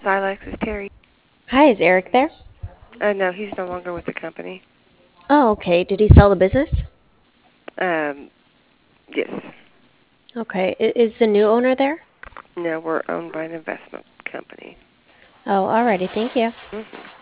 Silex is Terry. Hi, is Eric there? No, he's no longer with the company. Oh, okay. Did he sell the business? Um, yes. Okay. Is the new owner there? No, we're owned by an investment company. Oh, alrighty. Thank you. Hmm